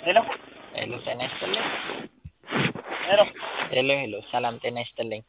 ሄሎ ሄሎ ጤና ይስጥልኝ። ሄሎ ሄሎ ሰላም ጤና ይስጥልኝ።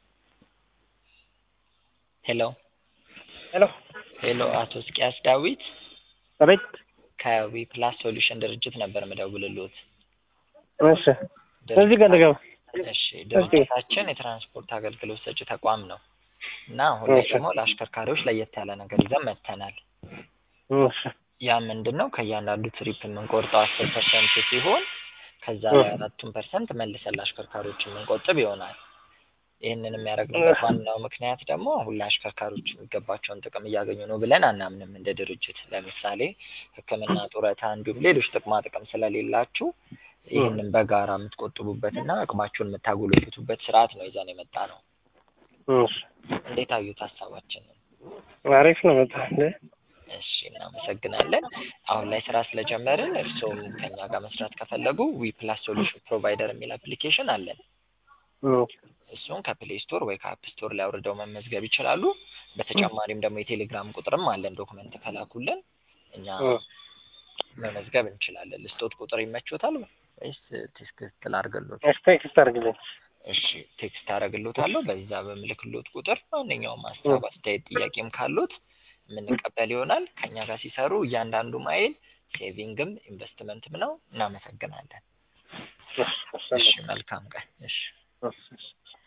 ሄሎ ሄሎ ሄሎ አቶ እስቂያስ ዳዊት አቤት። ከዊ ፕላስ ሶሉሽን ድርጅት ነበር የምደውልልዎት። እሺ እዚህ ጋር ልገባ። እሺ ድርጅታችን የትራንስፖርት አገልግሎት ሰጪ ተቋም ነው እና አሁን ላይ ደግሞ ለአሽከርካሪዎች ለየት ያለ ነገር ይዘን መጥተናል። እሺ ያ ምንድነው ከእያንዳንዱ ትሪፕ የምንቆርጠው 10% ሲሆን ከዛ ላይ 4% መልሰን ለአሽከርካሪዎች የምንቆጥብ ይሆናል። ይህንንም ያደረግንበት ዋናው ምክንያት ደግሞ አሁን ለአሽከርካሪዎች የሚገባቸውን ጥቅም እያገኙ ነው ብለን አናምንም እንደ ድርጅት። ለምሳሌ ሕክምና፣ ጡረታ እንዲሁም ሌሎች ጥቅማ ጥቅም ስለሌላችሁ ይህንን በጋራ የምትቆጥቡበትና አቅማችሁን የምታጎለብቱበት ስርዓት ነው ይዘን የመጣነው። እሺ እንዴት አዩት ሀሳባችንን? አሪፍ ነው በጣም። እሺ እናመሰግናለን። አሁን ላይ ስራ ስለጀመርን እርስዎም ከኛ ጋር መስራት ከፈለጉ ዊ ፕላስ ሶሉሽን ፕሮቫይደር የሚል አፕሊኬሽን አለን። እሱን ከፕሌይ ስቶር ወይ ከአፕ ስቶር ላይ አውርደው መመዝገብ ይችላሉ። በተጨማሪም ደግሞ የቴሌግራም ቁጥርም አለን። ዶክመንት ከላኩልን እኛ መመዝገብ እንችላለን። ልስጦት ቁጥር ይመችዎታል ወይስ ቴክስት ላድርግልዎት? ቴክስት አድርግልኝ። እሺ ቴክስት አደርግልዎታለሁ። በዛ በምልክልዎት ቁጥር ማንኛውም ሀሳብ፣ አስተያየት፣ ጥያቄም ካሉት የምንቀበል ይሆናል። ከኛ ጋር ሲሰሩ እያንዳንዱ ማይል ሴቪንግም ኢንቨስትመንትም ነው። እናመሰግናለን። እሺ መልካም ቀን። እሺ